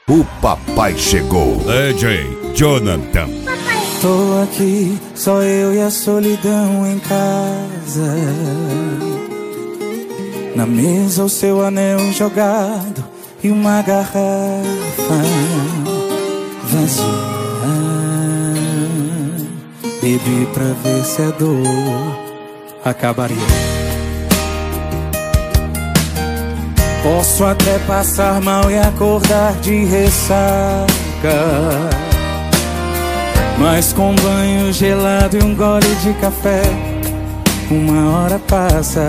O papai chegou. DJ Jonathan. Tô aqui, só eu e a solidão em casa. Na mesa o seu anel jogado e uma garrafa vazia. Bebi pra ver se a dor acabaria. Posso até passar mal e acordar de ressaca, mas com banho gelado e um gole de café, uma hora passa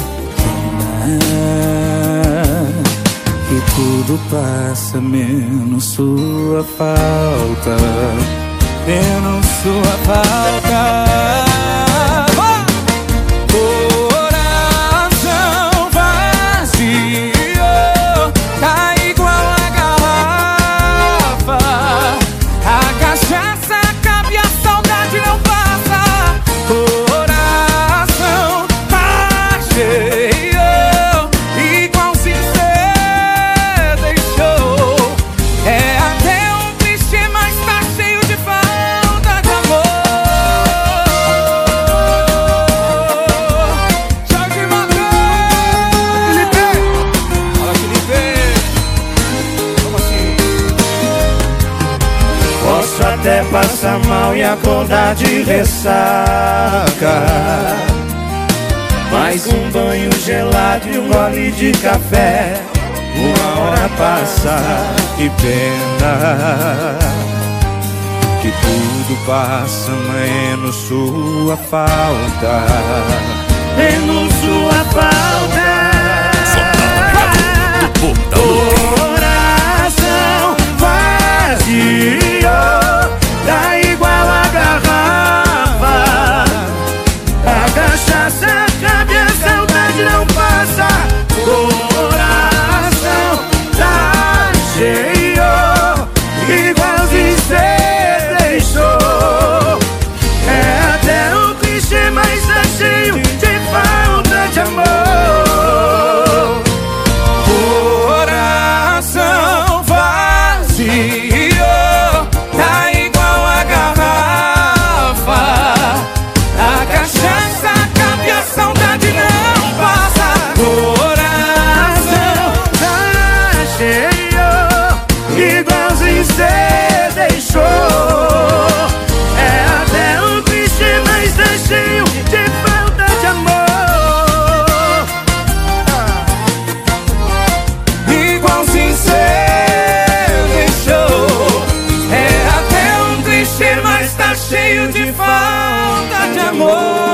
e tudo passa, menos sua falta, menos sua falta. Até passar mal e acordar de ressaca, mas um banho gelado e um gole de café, uma hora passa e pena que tudo passa, menos sua falta, menos sua falta. Coração vazio tá igual a garrafa, a cachaça cabe, a saudade não passa. Coração tá cheio, igualzinho cê deixou. É até um clichê, mas tá cheio de falta de amor. Coração vazio igualzinho cê deixou. É até um clichê, mas tá cheio de falta de amor. Igualzinho cê deixou. É até um clichê, mas tá cheio de falta de amor.